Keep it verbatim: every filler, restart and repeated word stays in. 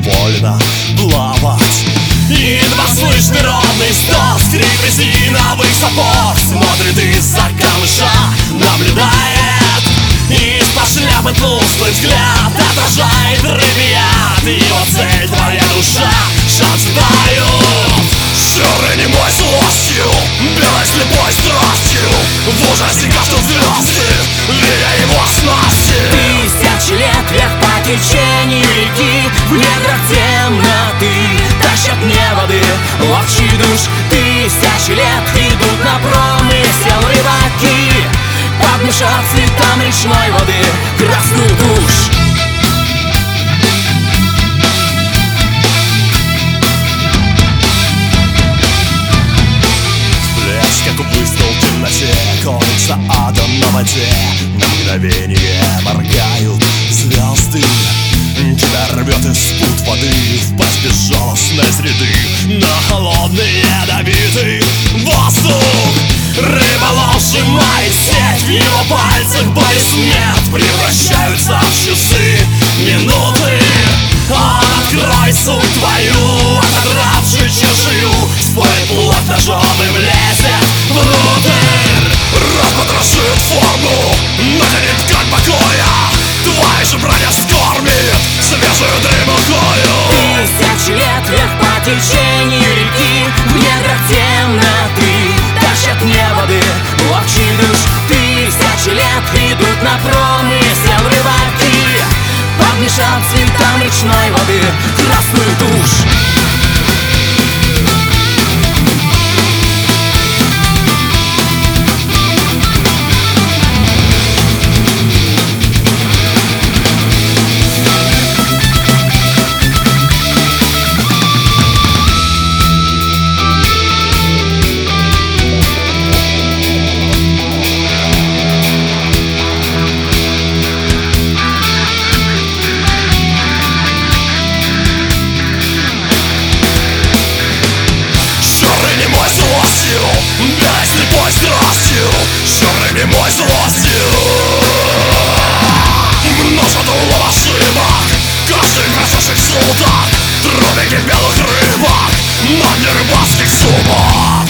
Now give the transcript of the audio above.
вольно плавать. Едва слышный ровный стук, скрип резиновых сапог. Смотрит из-за камыша, наблюдает. Из-под шляпы тусклый взгляд отражает рыбьят. Его цель — твоя душа, шансы дают. Черный немой злостью, белой слепой страстью, в ужасе гаснут звезды, видя его снасти. Тысячи лет вверх по течению реки, в недрах темноты тащат мне воды ловчий душ. Тысячи лет идут на промысел рыбаки, подмешав цветам речной воды красную тушь. Как выстрел в темноте, колется адом на воде. На мгновение моргают звезды. Тебя рвет из пут воды в пасть безжалостной среды, на холодный ядовитый воздух. Рыболов сжимает сеть, в его пальцах боль и смерть превращаются в часы, минуты. Он открой суть твою, отодравший чешую, спорит плоть ножовым лезет внутрь. Распотрошит форму, натянет ткань покоя, твоя же броня скормит свежую дымухою. Тысячи лет вверх по течению реки, в недрах темноты тащат мне воды ловчий душ. Тысячи лет идут на промысел рыбаки, подмешав цветам речной воды красную тушь. Белой слепой страстью, черной немой злостью. Множество ошибок, каждый крошечек суток, тропики белых рыбок на дне рыбацких сумок.